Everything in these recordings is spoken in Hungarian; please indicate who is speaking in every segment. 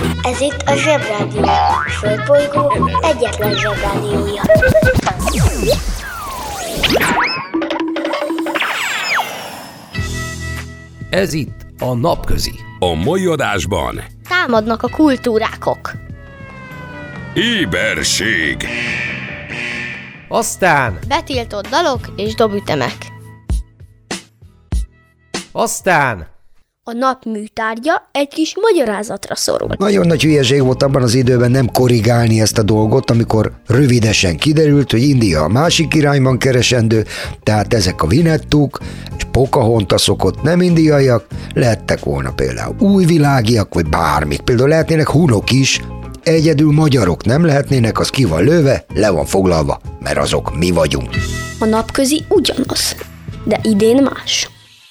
Speaker 1: Ez itt a Zsebrádió, a Földbolygó egyetlen Zsebrádiója.
Speaker 2: Ez itt a Napközi.
Speaker 3: A mai adásban
Speaker 4: támadnak a kultúrákok.
Speaker 3: éberség.
Speaker 2: Aztán
Speaker 4: Betiltott dalok és dobütemek.
Speaker 2: Aztán
Speaker 4: A nap műtárgya egy kis magyarázatra szorul.
Speaker 5: Nagyon nagy hülyeség volt abban az időben nem korrigálni ezt a dolgot, amikor rövidesen kiderült, hogy India a másik irányban keresendő, tehát ezek a Vinettuk és Pocahontasok ott nem indiaiak, lehettek volna például újvilágiak, vagy bármik, például lehetnének hunok is, egyedül magyarok nem lehetnének, az ki van lőve, le van foglalva, mert azok mi vagyunk.
Speaker 4: A napközi ugyanaz, de idén más.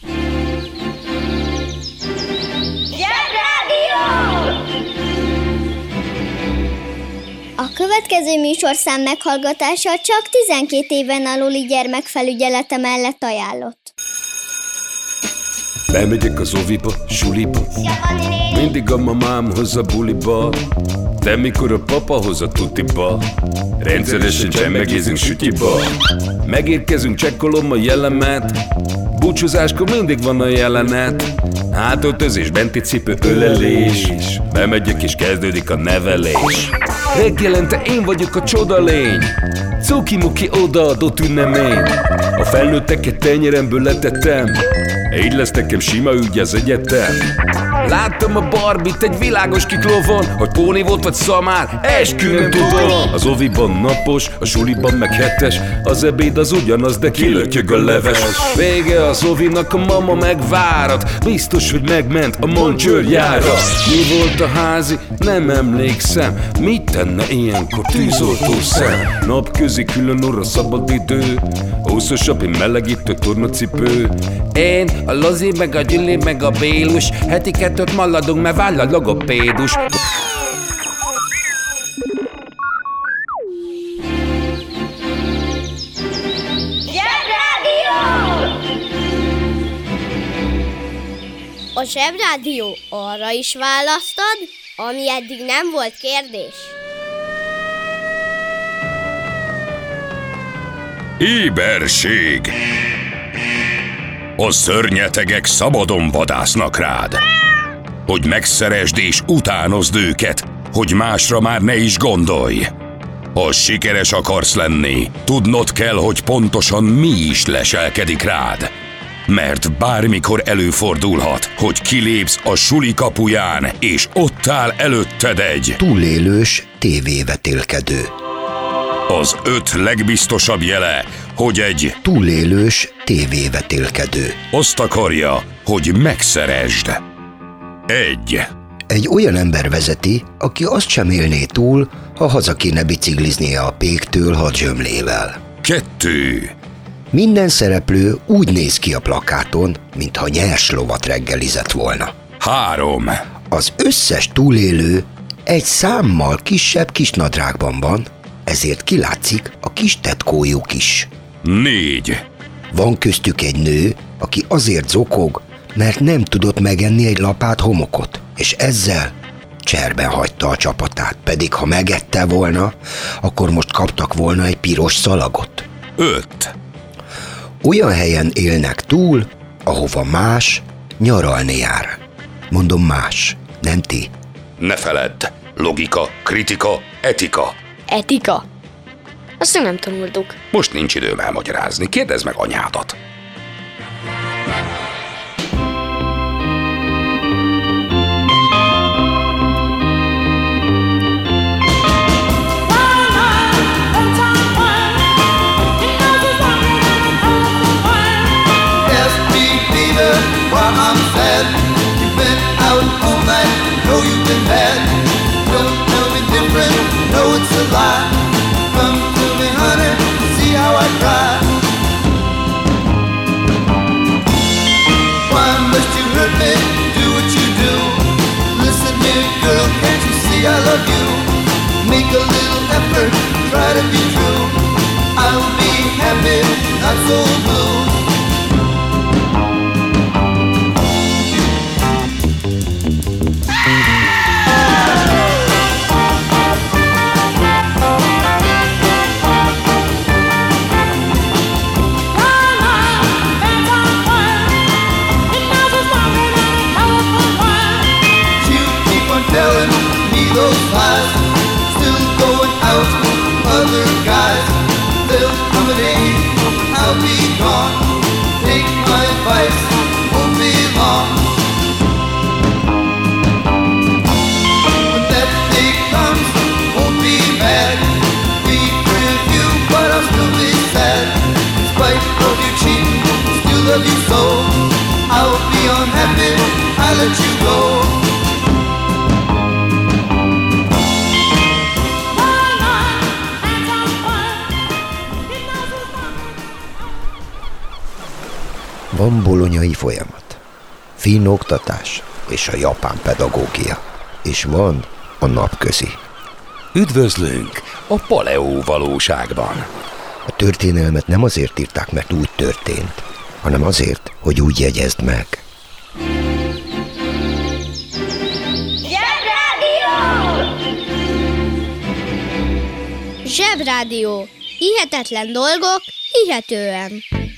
Speaker 6: A következő műsorszám meghallgatása csak 12 éven aluli gyermekfelügyelete mellett ajánlott.
Speaker 3: Bemegyek az oviba, suliba, mindig a mamám hoz a buliba, de mikor a papa hoz a tutiba, rendszeresen csemmegézünk sütyiba. Megérkezünk, csekkolom a jellemet, búcsúzáskor mindig van a jelenet. Hátöltözés, benti cipő, ölelés, bemegyek és kezdődik a nevelés. Reggelente én vagyok a csodalény, cuki-muki odaadott ünnemény. A felnőtteket tenyeremből letettem, így lesz nekem sima ügy az egyetem. Láttam a Barbit egy világos kiklovon, hogy póni volt vagy szamár, eskü nem tudom. Az oviban napos, a suliban meg hetes, az ebéd az ugyanaz, de kilötyög a leves. Vége az ovinak, a mama megvárat, biztos, hogy megment a Moncsőrjára. Mi volt a házi? Nem emlékszem, mit tenne ilyenkor tűzoltó szem? Napközi külön orra szabad idő, húszosabb, én melegítő tornacipő. Én, a Lozi, meg a Gyüli, meg a Bélus, heti kettőt maladunk, mert váll a logopédus.
Speaker 4: A Zsebrádió arra is választad, ami eddig nem volt kérdés.
Speaker 3: Éberség. A szörnyetegek szabadon vadásznak rád, hogy megszeresd és utánozd őket, hogy másra már ne is gondolj. Ha sikeres akarsz lenni, tudnod kell, hogy pontosan mi is leselkedik rád. Mert bármikor előfordulhat, hogy kilépsz a suli kapuján, és ott áll előtted egy
Speaker 5: Túlélős tévévetélkedő.
Speaker 3: Az 5 legbiztosabb jele, hogy egy
Speaker 5: Túlélős tévévetélkedő.
Speaker 3: azt akarja, hogy megszeresd. 1.
Speaker 5: Egy olyan ember vezeti, aki azt sem élné túl, ha haza kéne bicikliznie a péktől hadzsömlével.
Speaker 3: 2.
Speaker 5: Minden szereplő úgy néz ki a plakáton, mintha nyers lovat reggelizett volna.
Speaker 3: 3.
Speaker 5: Az összes túlélő egy számmal kisebb kisnadrágban van, ezért kilátszik a kis tetkójuk is.
Speaker 3: 4.
Speaker 5: Van köztük egy nő, aki azért zokog, mert nem tudott megenni egy lapát homokot, és ezzel cserben hagyta a csapatát, pedig ha megette volna, akkor most kaptak volna egy piros szalagot.
Speaker 3: 5.
Speaker 5: Olyan helyen élnek túl, ahova más nyaralni jár. Mondom más, nem ti.
Speaker 3: Ne feledd, logika, kritika, etika.
Speaker 4: Etika? Azt még nem tanultuk.
Speaker 3: Most nincs időm elmagyarázni, kérdezd meg anyádat.
Speaker 7: I love you. Make a little effort, try to be true. I'll be happy, not so blue. sacrifice won't be long. When that day comes, won't be bad. Be with you, but I'll still be sad. In spite of you cheating, still love you so. I'll be unhappy, I'll let you go.
Speaker 5: Van bolonyai folyamat, finn oktatás és a japán pedagógia, és van a napközi.
Speaker 3: Üdvözlünk a paleó valóságban.
Speaker 5: A történelmet nem azért írták, mert úgy történt, hanem azért, hogy úgy jegyezd meg.
Speaker 4: Zsebrádió. Hihetetlen dolgok, hihetően.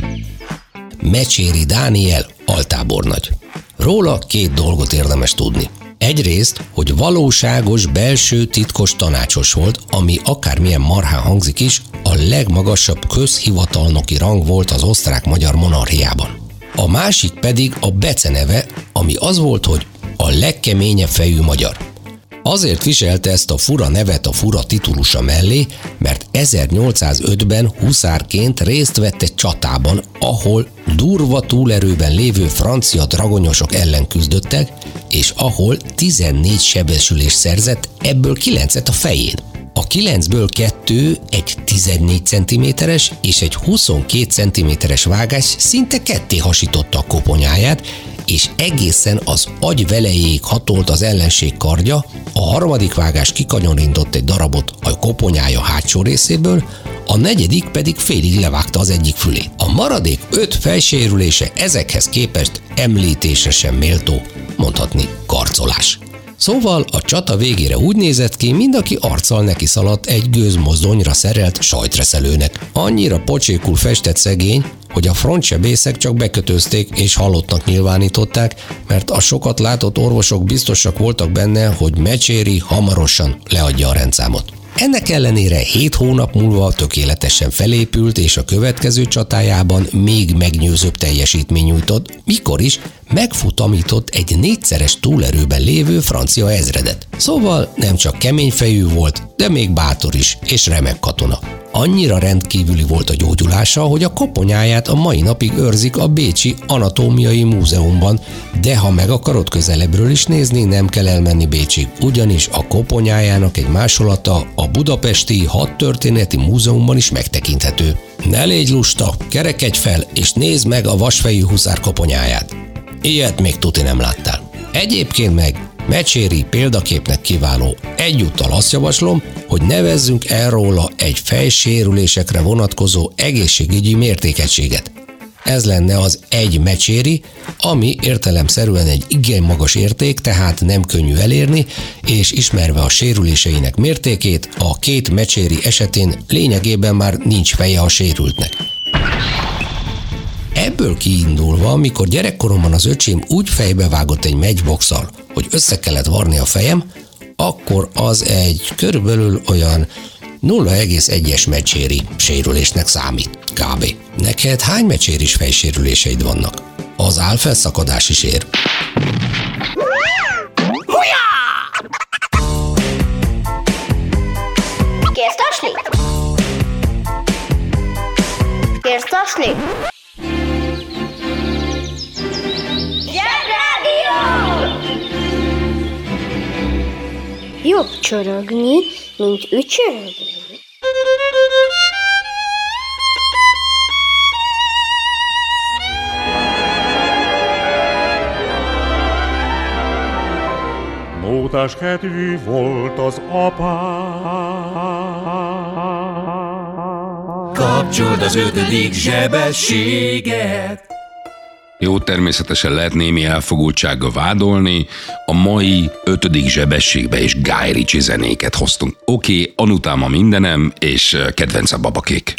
Speaker 2: Mecséri Dániel altábornagy. Róla 2 dolgot érdemes tudni. Egyrészt, hogy valóságos belső titkos tanácsos volt, ami akármilyen marhán hangzik is, a legmagasabb közhivatalnoki rang volt az osztrák-magyar monarchiában. A másik pedig a beceneve, ami az volt, hogy a legkeményebb fejű magyar. Azért viselte ezt a fura nevet a fura titulusa mellé, mert 1805-ben huszárként részt vett egy csatában, ahol durva túlerőben lévő francia dragonyosok ellen küzdöttek, és ahol 14 sebesülést szerzett, ebből 9-et a fején. A 9-ből 2 egy 14 cm-es és egy 22 cm-es vágás szinte ketté hasította a koponyáját, és egészen az agy velejéig hatolt az ellenség kardja, a harmadik vágás kikanyarított egy darabot a koponyája hátsó részéből, a negyedik pedig félig levágta az egyik fülét. A maradék 5 fejsérülése ezekhez képest említésre sem méltó, mondhatni karcolás. Szóval a csata végére úgy nézett ki, mind aki arccal neki szaladt egy gőzmozdonyra szerelt sajtreszelőnek. Annyira pocsékul festett szegény, hogy a frontsebészek csak bekötözték és halottnak nyilvánították, mert a sokat látott orvosok biztosak voltak benne, hogy Mecséri hamarosan leadja a rendszámot. Ennek ellenére 7 hónap múlva tökéletesen felépült, és a következő csatájában még meggyőzőbb teljesítmény nyújtott, mikor is megfutamított egy 4-szeres túlerőben lévő francia ezredet. Szóval nem csak keményfejű volt, de még bátor is, és remek katona. Annyira rendkívüli volt a gyógyulása, hogy a koponyáját a mai napig őrzik a Bécsi Anatómiai Múzeumban, de ha meg akarod közelebbről is nézni, nem kell elmenni Bécsig, ugyanis a koponyájának egy másolata a Budapesti Hadtörténeti Múzeumban is megtekinthető. Ne légy lusta, kerekedj fel, és nézd meg a vasfejű huszár koponyáját. Ilyet még tuti nem láttál. Egyébként meg Mecséri példaképnek kiváló. Egyúttal azt javaslom, hogy nevezzünk el róla egy fejsérülésekre vonatkozó egészségügyi mértékegységet. Ez lenne az 1 Mecséri, ami értelemszerűen egy igen magas érték, tehát nem könnyű elérni, és ismerve a sérüléseinek mértékét, a 2 Mecséri esetén lényegében már nincs feje a sérültnek. Ebből kiindulva, amikor gyerekkoromban az öcsém úgy fejbevágott egy matchboxsal, hogy össze kellett varni a fejem, akkor az egy körülbelül olyan 0,1-es Mecséri sérülésnek számít, kb. Neked hány Mecséris fejsérüléseid vannak? Az álfelszakadás is ér.
Speaker 1: Kérsz tasni? Kérsz tasni? Jobb csorogni, mint ücsörögni.
Speaker 8: Mótás kedvű volt az apám.
Speaker 3: Kapcsold az 5. zsebességet. Jó, természetesen lehet némi elfogultsággal vádolni, a mai 5. zsebességbe is Guy Ritchie zenéket hoztunk. Oké, Anutám a mindenem, és kedvenc a babakék.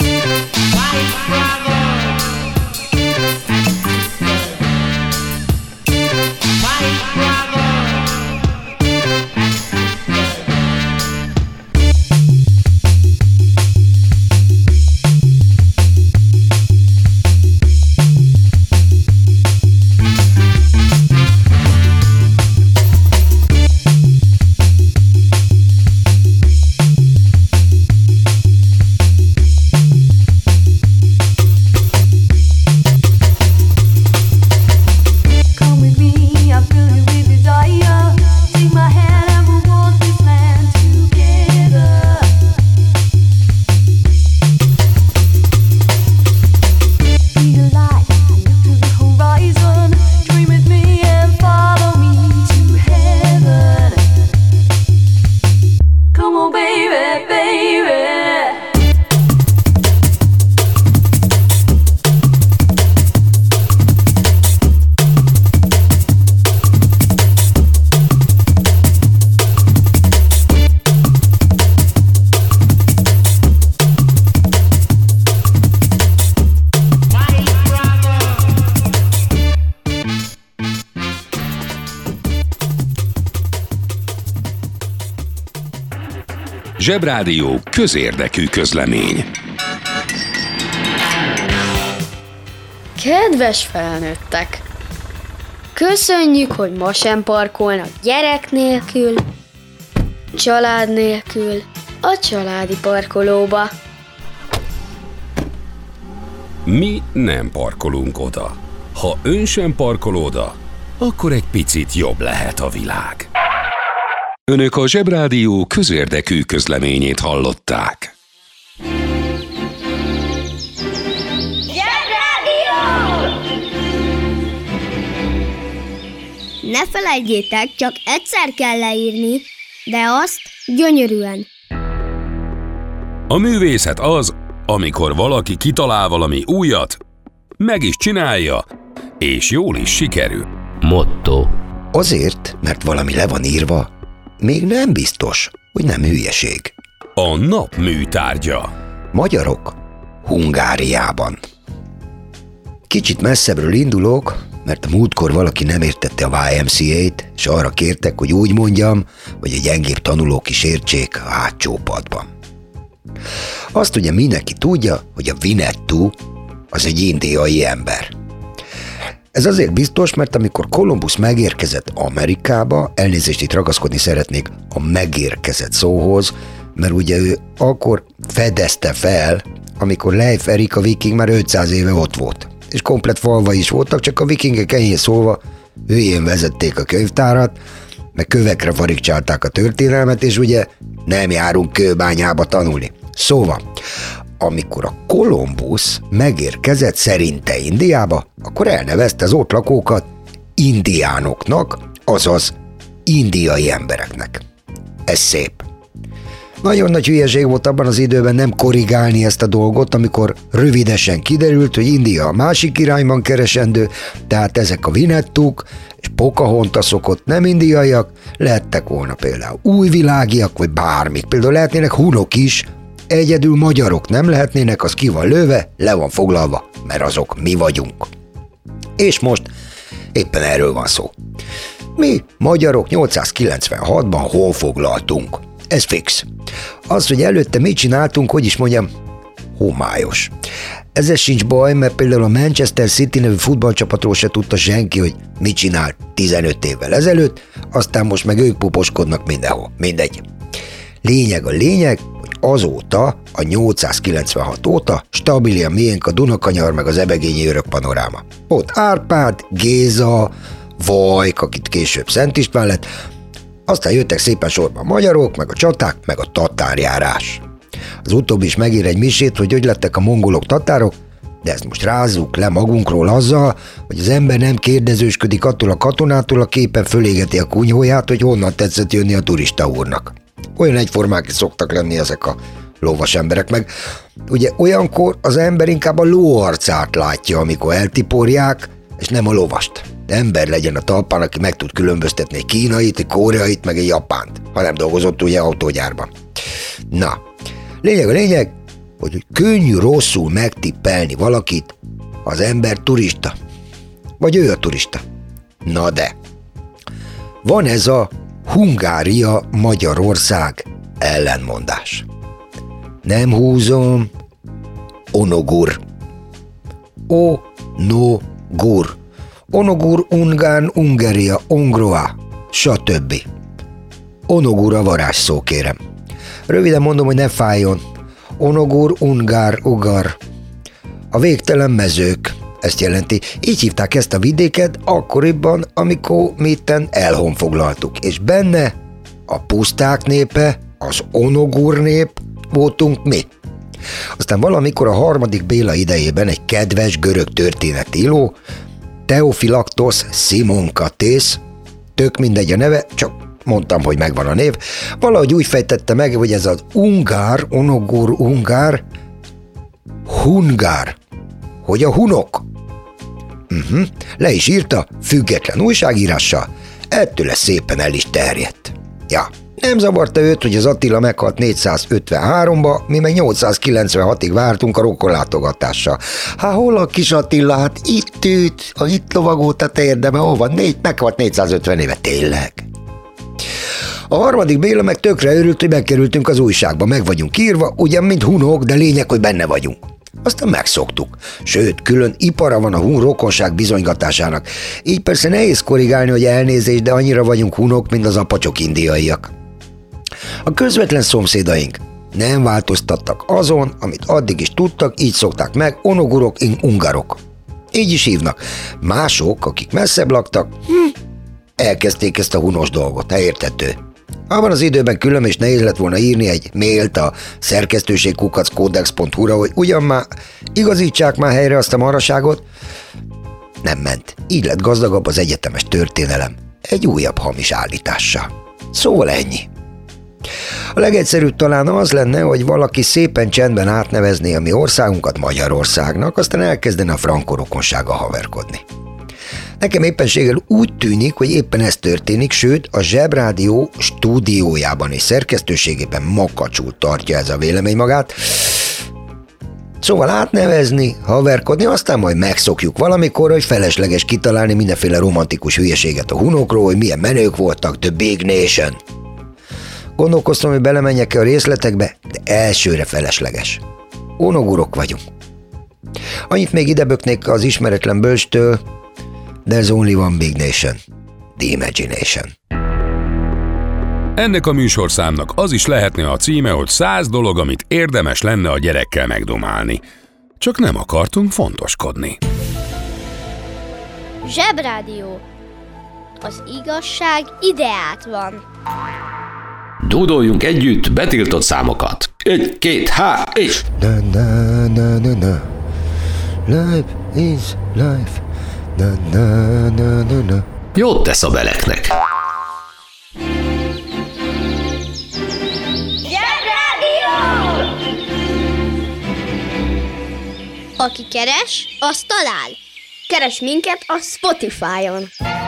Speaker 3: Zsebrádió közérdekű közlemény.
Speaker 9: Kedves felnőttek! Köszönjük, hogy ma sem parkolnak gyerek nélkül, család nélkül a családi parkolóba.
Speaker 3: Mi nem parkolunk oda. Ha ön sem parkol oda, akkor egy picit jobb lehet a világ. Önök a Zsebrádió közérdekű közleményét hallották.
Speaker 6: Zsebrádió! Ne felejtjétek, csak egyszer kell leírni, de azt gyönyörűen.
Speaker 3: A művészet az, amikor valaki kitalál valami újat, meg is csinálja, és jól is sikerül.
Speaker 2: Motto.
Speaker 5: Azért, mert valami le van írva, még nem biztos, hogy nem hülyeség.
Speaker 3: A nap műtárgya.
Speaker 5: Magyarok Hungáriában. Kicsit messzebbről indulok, mert a múltkor valaki nem értette a YMCA-t, és arra kértek, hogy úgy mondjam, hogy a gyengébb tanulók is értsék a hátsó padban. Azt ugye mindenki tudja, hogy a Winnetou az egy indiai ember. Ez azért biztos, mert amikor Kolumbusz megérkezett Amerikába, elnézést, itt ragaszkodni szeretnék a megérkezett szóhoz, mert ugye ő akkor fedezte fel, amikor Leif Erik a viking már 500 éve ott volt. És komplett falva is voltak, csak a vikingek enyhén szólva hülyén vezették a könyvtárat, meg kövekre farigcsálták a történelmet, és ugye nem járunk kőbányába tanulni. Szóval, amikor a Kolumbusz megérkezett szerinte Indiába, akkor elnevezte az ott lakókat indiánoknak, azaz indiai embereknek. Ez szép. Nagyon nagy hülyeség volt abban az időben nem korrigálni ezt a dolgot, amikor rövidesen kiderült, hogy India a másik irányban keresendő, tehát ezek a Winnettuk és Pocahontasok ott nem indiaiak, lehettek volna például újvilágiak, vagy bármik. Például lehetnének hunok is, egyedül magyarok nem lehetnének, az ki van lőve, le van foglalva, mert azok mi vagyunk. És most éppen erről van szó. Mi, magyarok 896-ban hol foglaltunk? Ez fix. Az, hogy előtte mit csináltunk, hogy is mondjam, homályos. Ezzel sincs baj, mert például a Manchester City nevű futballcsapatról se tudta senki, hogy mit csinált 15 évvel ezelőtt, aztán most meg ők puposkodnak mindenhol. Mindegy. Lényeg a lényeg, hogy azóta, a 896 óta stabilian miénk a Dunakanyar meg az Ebegényi Örök Panoráma. Ott Árpád, Géza, Vajk, akit később Szent István lett, aztán jöttek szépen sorban a magyarok, meg a csaták, meg a tatárjárás. Az utóbbi is megír egy misét, hogy lettek a mongolok tatárok, de ezt most rázzuk le magunkról azzal, hogy az ember nem kérdezősködik attól a katonától, a képen fölégeti a kunyhóját, hogy honnan tetszett jönni a turista úrnak. Olyan egyformák is szoktak lenni ezek a lovas emberek, meg ugye olyankor az ember inkább a ló arcát látja, amikor eltiporják, és nem a lovast. De ember legyen a talpán, aki meg tud különböztetni egy kínait, egy koreait, meg egy japánt, ha nem dolgozott ugye autógyárban. Na, lényeg a lényeg, hogy könnyű rosszul megtippelni valakit, az ember turista. Vagy ő a turista. Na de, van ez a Hungária-Magyarország ellenmondás. Nem húzom, onogur. O-no-gur. Onogur, Ungán, Ungaria, Ongroa, stb. Onogur a varázsszó, kérem. Röviden mondom, hogy ne fájjon. Onogur, Ungár, Ugar. A végtelen mezők, ezt jelenti. Így hívták ezt a vidéket akkoriban, amikor mi itten elhonfoglaltuk. És benne a puszták népe, az onogur nép voltunk mi. Aztán valamikor a 3. Béla idejében egy kedves görög történetíró, Theophylaktos Simonkatész, tök mindegy a neve, csak mondtam, hogy megvan a név, valahogy úgy fejtette meg, hogy ez az ungár, onogur, ungár, hungár, hogy a hunok. Le is írta, független újságírással, ettől ez szépen el is terjedt. Ja, nem zavarta őt, hogy az Attila meghalt 453-ba, mi meg 896-ig vártunk a rokonlátogatással. Hát hol a kis Attila? Hát itt ült, itt lovagolt a térdeme, hol van? Meghalt 450 éve, tényleg. A harmadik Béla meg tökre örült, hogy megkerültünk az újságba, meg vagyunk írva, ugyan mint hunok, de lényeg, hogy benne vagyunk. Aztán megszoktuk. Sőt, külön ipara van a hun rokonság bizonygatásának. Így persze nehéz korrigálni, hogy elnézést, de annyira vagyunk hunok, mint az apacsok indiaiak. A közvetlen szomszédaink nem változtattak azon, amit addig is tudtak, így szokták meg, onogurok, ungarok. Így is hívnak. Mások, akik messzebb laktak, elkezdték ezt a hunos dolgot, érthető. Abban az időben külön is nehéz lett volna írni egy mailt a szerkesztőségkukac.codex.hu-ra, hogy ugyan már igazítsák már helyre azt a maraságot. Nem ment. Így lett gazdagabb az egyetemes történelem. Egy újabb hamis állítással. Szóval ennyi. A legegyszerűbb talán az lenne, hogy valaki szépen csendben átnevezné a mi országunkat Magyarországnak, aztán elkezdene a frankó rokonsággal haverkodni. Nekem éppenséggel úgy tűnik, hogy éppen ez történik, sőt a Zsebrádió stúdiójában és szerkesztőségében makacsul tartja ez a vélemény magát. Szóval átnevezni, haverkodni, aztán majd megszokjuk valamikor, hogy felesleges kitalálni mindenféle romantikus hülyeséget a hunokról, hogy milyen menők voltak, the big nation. Gondolkoztam, hogy belemenjek-e a részletekbe, de elsőre felesleges. Onogurok vagyunk. Annyit még ideböknék az ismeretlen bölcstől, there's only one big nation, the imagination.
Speaker 3: Ennek a műsorszámnak az is lehetne a címe, hogy 100 dolog, amit érdemes lenne a gyerekkel megdomálni. Csak nem akartunk fontoskodni.
Speaker 4: Zsebrádió. Az igazság ideát van.
Speaker 2: Dúdoljunk együtt betiltott számokat. 1, 2, 3, és...
Speaker 5: Na, na, na, na, na. Life is life. Na, na, na, na, na.
Speaker 2: Jót tesz a beleknek.
Speaker 4: Zsebrádió! Aki keres, az talál. Keres minket a Spotify-on.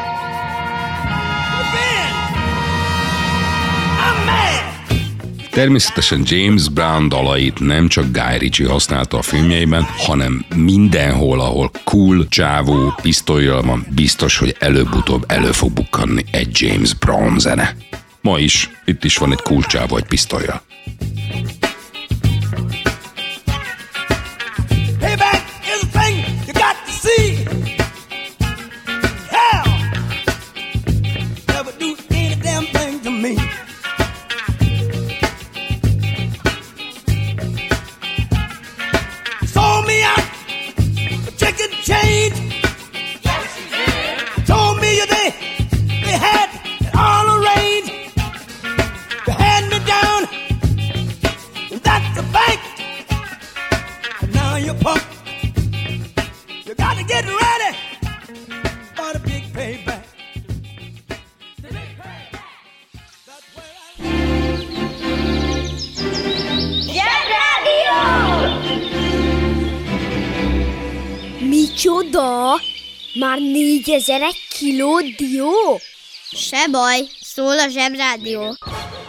Speaker 3: Természetesen James Brown dalait nem csak Guy Ritchie használta a filmjeiben, hanem mindenhol, ahol cool csávó pisztollyal van, biztos, hogy előbb-utóbb elő fog bukkanni egy James Brown zene. Ma is, itt is van egy cool csávó egy pisztollyal.
Speaker 7: Payback is a thing you got to see. Hell, never do any damn thing to me. Sold me out for chicken change. Told me they had it all arranged. They had me down, and that's a fact. And now you're punk. You gotta get ready for the big payback. The big payback. That's where
Speaker 4: Zsebrádió! Micsoda? Már 4000 kiló dió? Se baj, szól a Zsebrádió.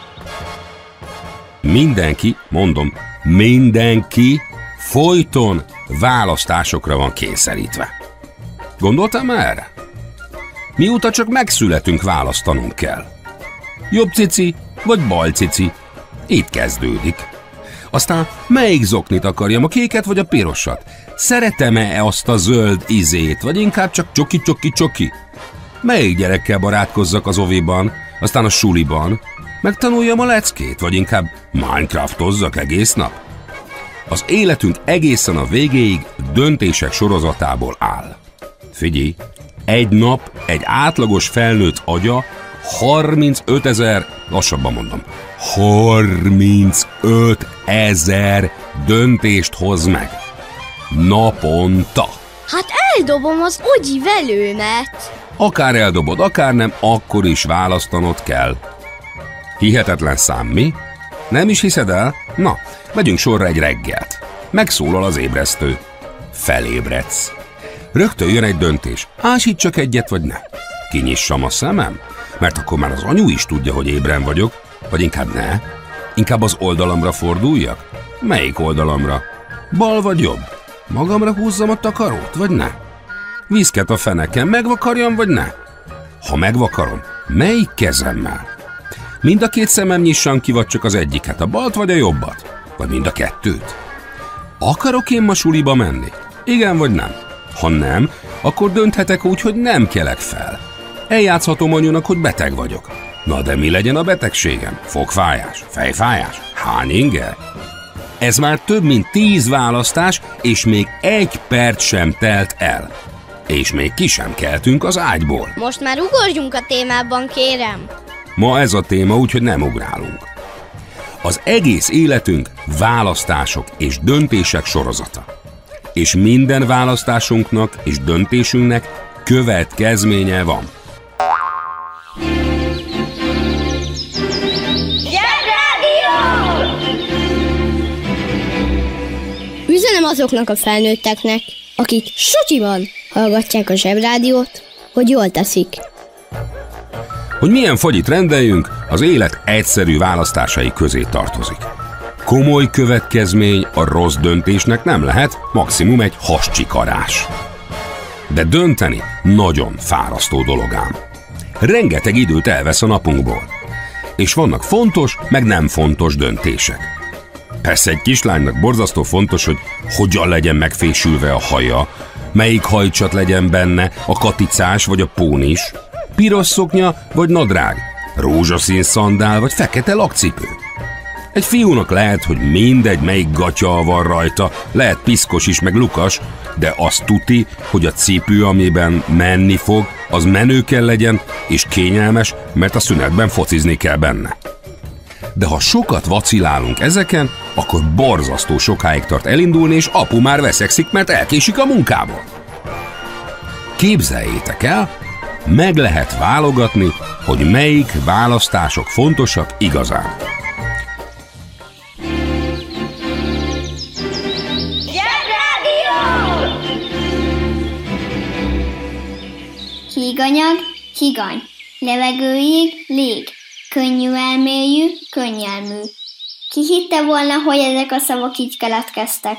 Speaker 3: Mindenki, mondom, mindenki folyton választásokra van kényszerítve. Gondoltál már erre? Mióta csak megszületünk, választanunk kell. Jobb cici vagy bal cici? Itt kezdődik. Aztán melyik zoknit akarjam, a kéket vagy a pirosat? Szeretem-e azt a zöld izét, vagy inkább csak csoki? Melyik gyerekkel barátkozzak az oviban, aztán a suliban? Megtanuljam a leckét, vagy inkább Minecraftozzak egész nap? Az életünk egészen a végéig döntések sorozatából áll. Figyelj, egy nap egy átlagos felnőtt agya 35 000, lassabban mondom, 35 000 döntést hoz meg. Naponta.
Speaker 4: Hát eldobom az ogyi velőmet.
Speaker 3: Akár eldobod, akár nem, akkor is választanod kell. Hihetetlen szám, mi? Nem is hiszed el? Na, vegyünk sorra egy reggelt. Megszólal az ébresztő. Felébredsz. Rögtön jön egy döntés. Ásíts csak egyet, vagy ne. Kinyissam a szemem? Mert akkor már az anyu is tudja, hogy ébren vagyok. Vagy inkább ne. Inkább az oldalamra forduljak? Melyik oldalamra? Bal vagy jobb? Magamra húzzam a takarót, vagy ne? Viszket a feneken, megvakarjam, vagy ne? Ha megvakarom, melyik kezemmel? Mind a két szemem nyissan ki, vagy csak az egyiket, a balt vagy a jobbat? Vagy mind a kettőt? Akarok én ma suliba menni? Igen vagy nem? Ha nem, akkor dönthetek úgy, hogy nem kelek fel. Eljátszhatom anyunak, hogy beteg vagyok. Na de mi legyen a betegségem? Fogfájás? Fejfájás? Hány inger? Ez már több mint 10 választás, és még 1 perc sem telt el. És még ki sem keltünk az ágyból.
Speaker 4: Most már ugorjunk a témában, kérem.
Speaker 3: Ma ez a téma, úgyhogy nem ugrálunk. Az egész életünk választások és döntések sorozata. És minden választásunknak és döntésünknek következménye van.
Speaker 4: Üzenem azoknak a felnőtteknek, akik sutyiban hallgatják a Zsebrádiót, hogy jól teszik.
Speaker 3: Hogy milyen fagyit rendeljünk, az élet egyszerű választásai közé tartozik. Komoly következmény a rossz döntésnek nem lehet, maximum egy hascsikarás. De dönteni nagyon fárasztó dolog ám. Rengeteg időt elvesz a napunkból. És vannak fontos, meg nem fontos döntések. Persze egy kislánynak borzasztó fontos, hogy hogyan legyen megfésülve a haja, melyik hajcsat legyen benne, a katicás vagy a pónis, piros szoknya vagy nadrág, rózsaszín szandál vagy fekete lakcipő. Egy fiúnak lehet, hogy mindegy, melyik gatya van rajta, lehet piszkos is, meg lukas, de azt tuti, hogy a cipő, amiben menni fog, az menő kell legyen, és kényelmes, mert a szünetben focizni kell benne. De ha sokat vacilálunk ezeken, akkor borzasztó sokáig tart elindulni, és apu már veszekszik, mert elkésik a munkából. Képzeljétek el, meg lehet válogatni, hogy melyik választások fontosak igazán.
Speaker 6: Híganyag, higany. Levegőig, lég. Könnyű elmélyű, könnyelmű. Ki hitte volna, hogy ezek a szavak így keletkeztek?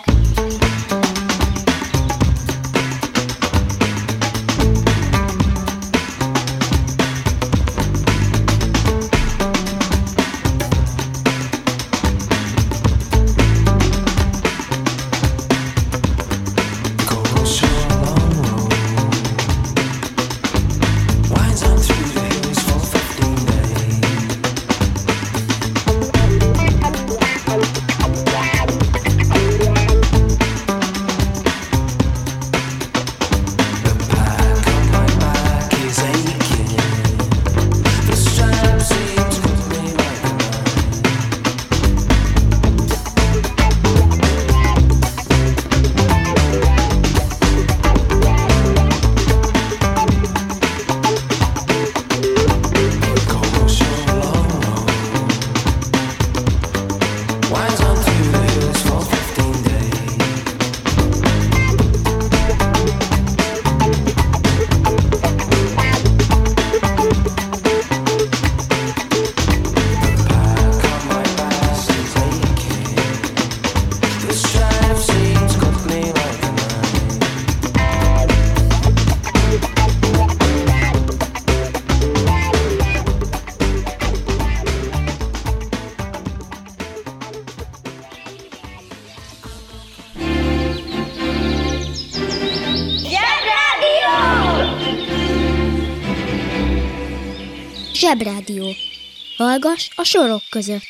Speaker 4: Zsebrádió. Hallgass a sorok között.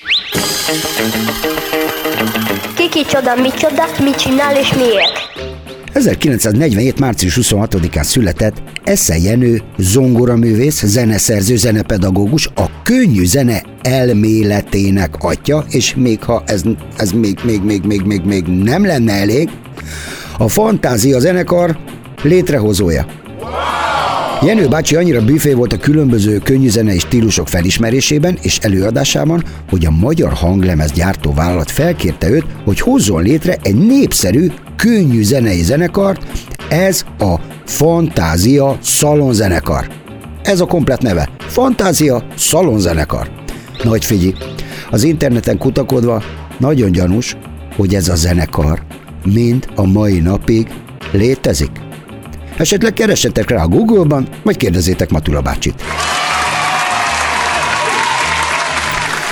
Speaker 1: Ki kicsoda, micsoda, mit csinál és miért?
Speaker 5: 1947. március 26-án született Esze Jenő, zongoraművész, zeneszerző, zenepedagógus, a könnyű zene elméletének atya, és még ha ez még nem lenne elég, a Fantázia zenekar létrehozója. Jenő bácsi annyira büfé volt a különböző könnyűzenei stílusok felismerésében és előadásában, hogy a magyar hanglemezgyártó vállalat felkérte őt, hogy hozzon létre egy népszerű könnyűzenei zenekart, ez a Fantázia Szalonzenekar. Ez a komplett neve, Fantázia Szalonzenekar. Nagy figyelj, az interneten kutakodva nagyon gyanús, hogy ez a zenekar mind a mai napig létezik. Esetleg keressetek rá a Google-ban, vagy kérdezzétek Matula bácsit.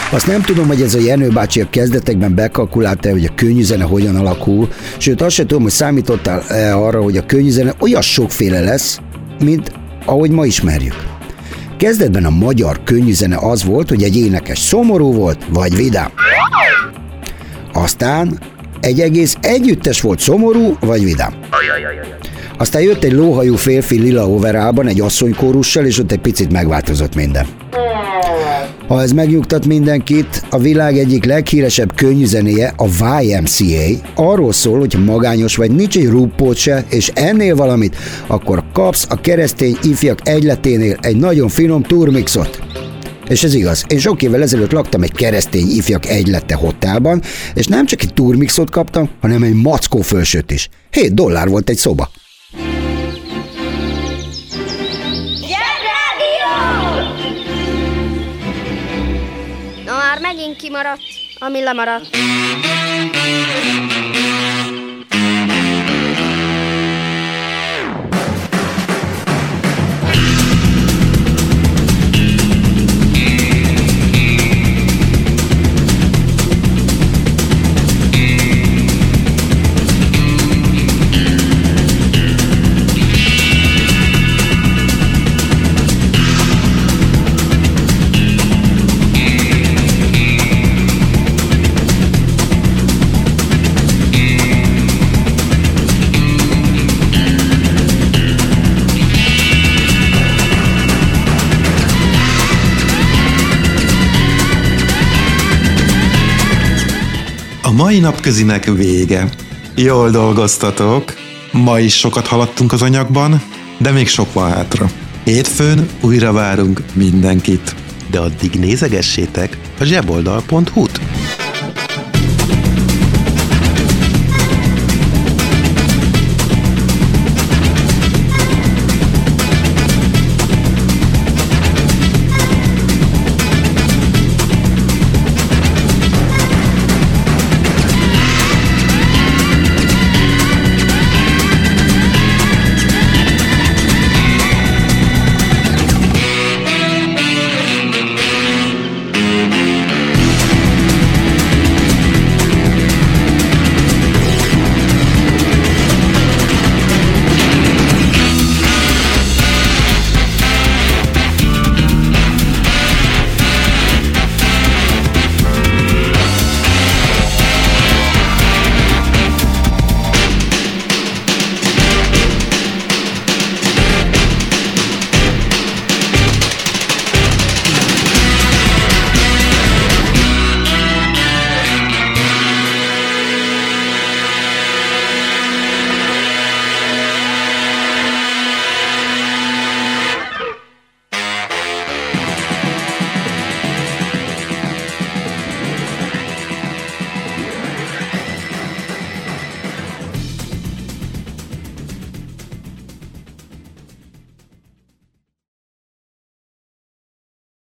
Speaker 5: Azt nem tudom, hogy ez a Jenő bácsi a kezdetekben bekalkulálta, hogy a könnyűzene hogyan alakul, sőt azt sem tudom, hogy számítottál arra, hogy a könnyűzene olyan sokféle lesz, mint ahogy ma ismerjük. Kezdetben a magyar könnyűzene az volt, hogy egy énekes szomorú volt, vagy vidám. Aztán egy egész együttes volt szomorú, vagy vidám. Aztán jött egy lóhajú férfi lila overában, egy asszonykórussal, és ott egy picit megváltozott minden. Ha ez megnyugtat mindenkit, a világ egyik leghíresebb könnyűzenéje, a YMCA, arról szól, hogy magányos vagy, nincs egy rúppót se, és ennél valamit, akkor kapsz a keresztény ifjak egyleténél egy nagyon finom turmixot. És ez igaz. Én sok évvel ezelőtt laktam egy keresztény ifjak egylete hotelban, és nem csak egy turmixot kaptam, hanem egy mackó fölsőt is. $7 volt egy szoba.
Speaker 4: Na már megint kimaradt, ami lemaradt.
Speaker 10: A mai napközinek vége. Jól dolgoztatok. Ma is sokat haladtunk az anyagban, de még sok van hátra. Hétfőn újra várunk mindenkit.
Speaker 11: De addig nézegessétek a zseboldal.hu-t.